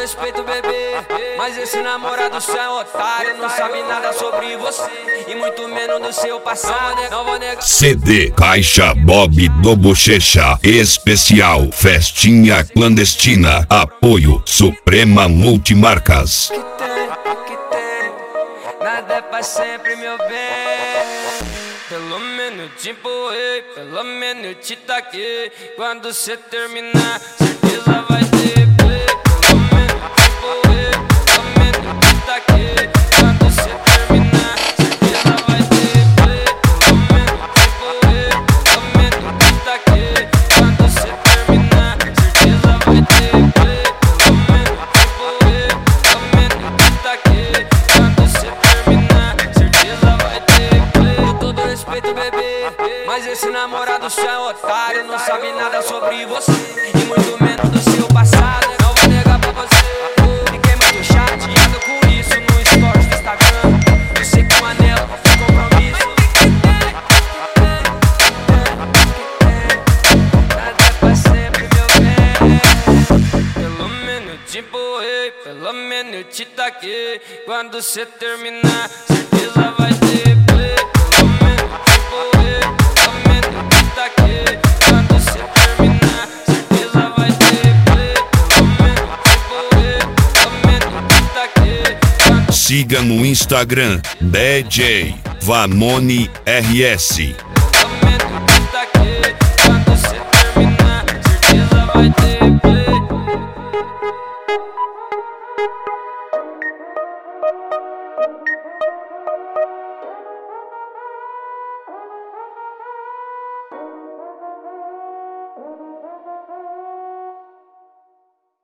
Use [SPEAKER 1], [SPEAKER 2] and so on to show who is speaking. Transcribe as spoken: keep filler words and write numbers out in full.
[SPEAKER 1] respeito, bebê, mas esse namorado seu é otário. Não sabe nada sobre você e muito menos do seu passado. Não vou negar.
[SPEAKER 2] C D Caixa Bob do Bochecha Especial Festinha Clandestina. Apoio Suprema Multimarcas.
[SPEAKER 1] Que tem, que tem, nada é pra sempre, meu bem. Pelo menos te empurrei, pelo menos te taquei. Quando cê terminar, certeza vai ter play. Pelo menos te empurrei, pelo menos te taquei. Quando cê terminar, certeza vai ter play. Pelo menos te empurrei, pelo menos te taquei. Quando cê terminar, certeza vai ter play. Pelo menos te empurrei, pelo menos te taquei. Quando cê terminar, certeza vai ter play. Com todo respeito, bebê, mas esse namorado seu é otário. Não sabe nada sobre você e muito menos do seu passado. Não vou negar pra você, fiquei muito chateado com isso no stories do Instagram. Eu sei que um anel é compromisso. Nada é pra sempre, meu bem. Pelo menos te empurrei, pelo menos te taquei. Quando cê terminar, certeza vai ter play. Pelo menos te empurrei, pelo menos te taquei. Quando cê terminar, certeza vai ter play. Pelo menos te empurrei, pelo menos te taquei. Quando
[SPEAKER 2] Siga no Instagram D J Vanoni R S.
[SPEAKER 1] pelo menos te taquei. Quando cê terminar, certeza vai ter play.